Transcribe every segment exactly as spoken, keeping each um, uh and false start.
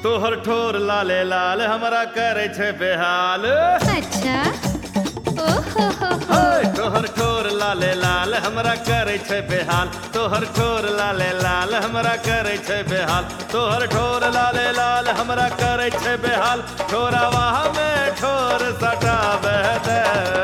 तोहर ठोर लाले लाल हमरा करे छे बेहाल। अच्छा ओ हो हो हो ओए तोहर ठोर लाले लाल हमरा करे छे बेहाल। तोहर ठोर लाले लाल हमरा करे छे बेहाल। तोहर ठोर लाले लाल हमरा करे छे बेहाल। ठोरावा में ठोर सटावे दे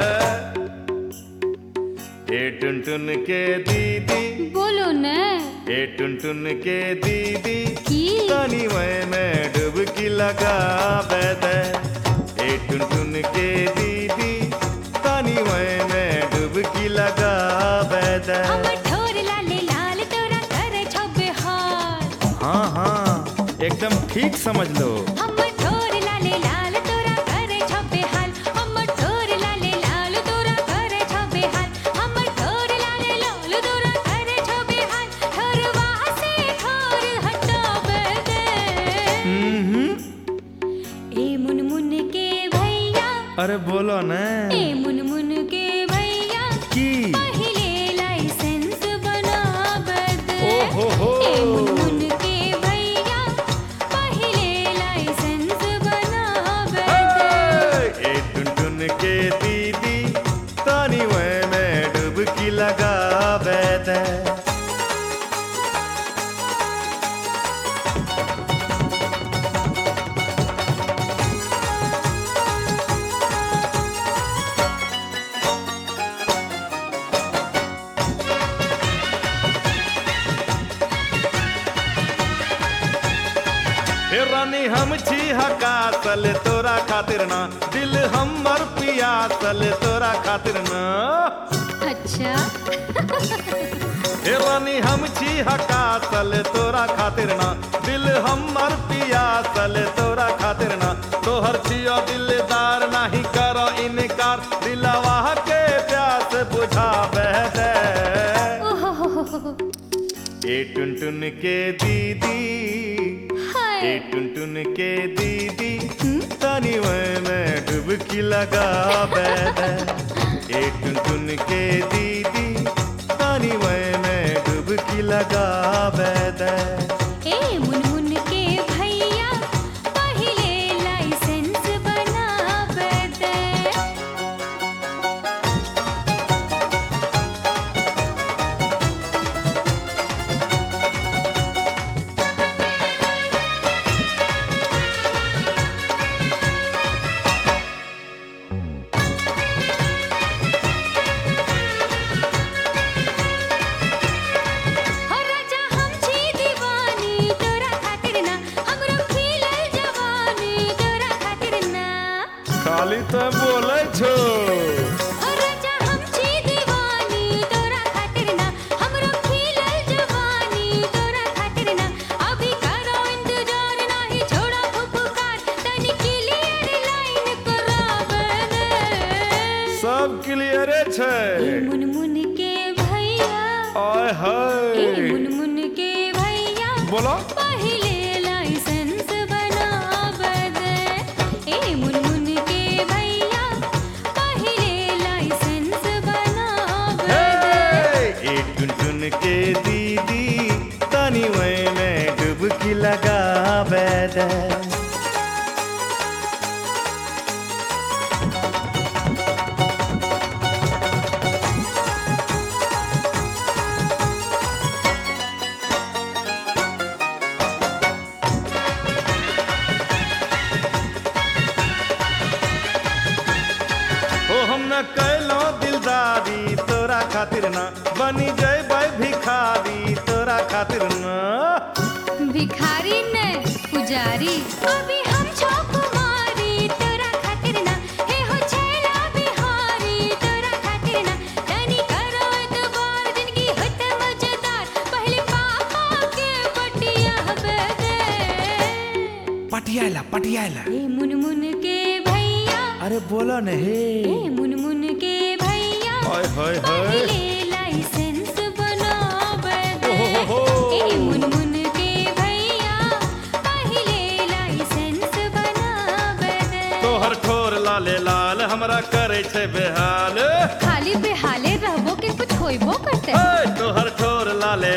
ए टुनटुन के दीदी। बोलो न ए टुनटुन के दीदी की तनी में डुबकी लगावे दे। ए टुनटुन के दीदी तनी में डुबकी लगावे दे। हमर ठोर लाले लाल तोरा करे छो बेहाल। हाँ हाँ एकदम ठीक समझ लो। हमर ठोर लाले लाल तोरा करे छो बेहाल। हमर ठोर लाले लाल तोरा करे छो बेहाल। हमर ठोर लाले लाल तोरा करे छो बेहाल। ठोरवा से ठोर हटावे दे हम्म ए मुनमुन के भैया। अरे बोलो न ए मुनमुन के भैया की। पहिले लाइसेंस बनावे दे। ओ हो हो ए मुनमुन के भैया पहिले लाइसेंस बनावे दे। ए टुनटुन के दीदी तनी में डुबकी लगावे दे। हे रानी हम छी हकासल तोरा खातिर ना। दिल हमर पियासल तोरा खातिर ना। अच्छा हे रानी हम छी हकासल तोरा खातिर ना। दिल हमर पियासल तोरा खातिर ना। तोहर छियो दिलदार नाही करो इनकार। दिलवा के प्यास बुझावे दे। ओ हो हो हो हो ए टुनटुन के दीदी। हाय ए टुनटुन के दीदी हम्म? तनी में डुबकी लगावे दे। ए टुनटुन के दीदी तनी में डुबकी लगावे दे। ए मुनमुन के भैया पहिले लाइसेंस बनावे दे। हो राजा हम छी दीवानी तोरा खातिर ना। हमरो खिलल जवानी तोरा खातिर ना। खाली तो बोले छो। हो राजा हम छी दीवानी तोरा खातिर ना। हमरो खिलल जवानी तोरा खातिर ना। अभी करो इंतजार नाही छोड़ा फुफकार। तनी क्लियर लाइन करावे दे। सब क्लियर छे। ए मुनमुन के भैया आय ए हाय मुनमुन के भैया बोलो। पहिले लाइसेंस बनावे दे। ए मुनमुन के भैया पहिले लाइसेंस बनावे दे। ए टुनटुन के दीदी तनी में डुबकी लगावे दे। ओ हम न कैलो दिलदारी तोरा खातिर ना। बनी जय भिखारी तोरा खातिर ना। भिखारी ने पुजारी अभी हम छो कुमारी तोरा खातिर ना। हे हो छैला बिहारी तोरा खातिर ना। तनी करो एतबार जिंदगी होत मजेदार। पहले पापा के पटिया हबे दे। पटियाला पटियाला। ए मुनमुन के भैया अरे बोलो न हे। ए मुनमुन के भैया हाय हाय हाय पहिले लाइसेंस बनावे दे। ओ हो हो हो। ए मुनमुन के भैया पहिले लाइसेंस बनावे दे। तोहर ठोर लाले लाल हमरा करे छे बेहाल। खाली बेहाले रहबो के कुछ होइबो करते। ओए तोहर ठोर लाले लाल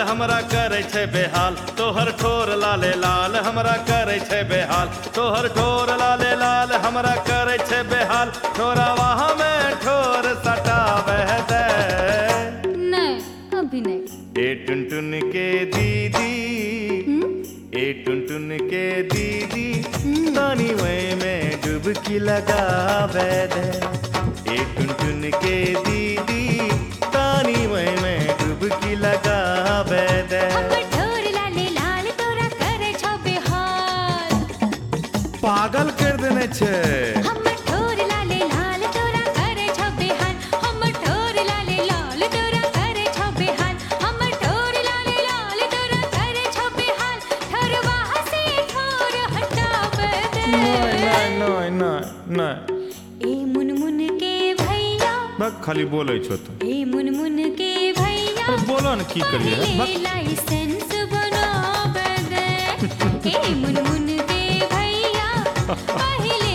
हमरा करे छै बेहाल तोहर ठोर लाले लाल हमरा करे छै बेहाल तोहर ठोर लाले लाल हमरा करे छै बेहाल ठोरावा में ठोर सटावे दे नहीं अभी नहीं। ए टुनटुन के दीदी हम्म? ए टुनटुन के दीदी पानी में डुबकी लगावे दे ए टुनटुन के दीदी पानी में डुबकी लगावे दे हमर ठोर लाले लाल तोरा करे छो बेहाल पागल कर देने छे हमर ठोर लाले लाल तोरा करे छो बेहाल हमर ठोर लाले लाल तोरा करे छो बेहाल हमर ठोर लाले लाल तोरा करे छो बेहाल ठोरवा से ठोर हटावे दे नहीं नहीं नहीं नहीं ए मुनमुन के भैया बस खाली बोले छो तो ए मुनमुन के भैया अरे बोलो न की करिए पहले लाइसेंस बनावे दे ए मुनमुन के भैया पहले